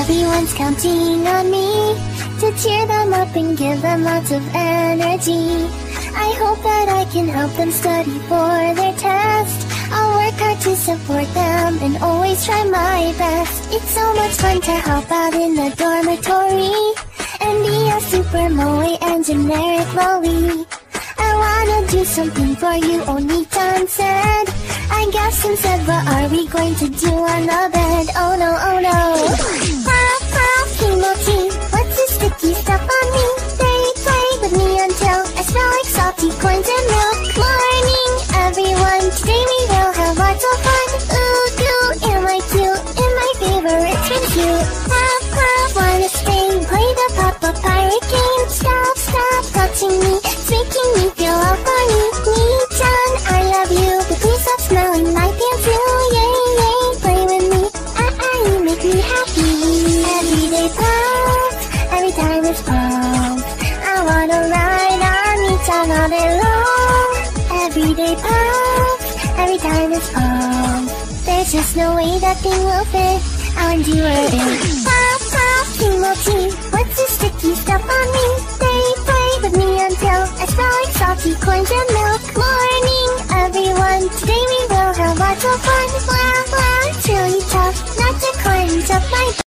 Everyone's counting on me to cheer them up and give them lots of energy. I hope that I can help them study for their test. I'll work hard to support them and always try my best. It's so much fun to help out in the dormitory and be a super moe and generic lolly. I wanna do something for you, Oni-chan said. I guess instead, what are we going to do on the bed? Oh no, oh no. Pop, pop, kimochi, what's this sticky stuff on me? They play with me until I smell like salty coins and milk. Morning, everyone, today we will have lots of fun. Ooh, goo, am I cute? In my favorite swimsuit. Pop, pop, wanna stay, play the pop-up pirate game. Stop, stop touching me, it's making me feel all funny. Nii-chan, I love you, but please stop smelling my pants too. Yay, yay, play with me, you make me happy. Everyday pop, every time it's pop. I wanna ride on Nii-chan all day long. Everyday pop, every time it's pop. There's just no way that thing will fit. I'll endure it. Pop, pop, kimochi, what's this sticky stuff on me? They play with me until I smell like salty coins and milk.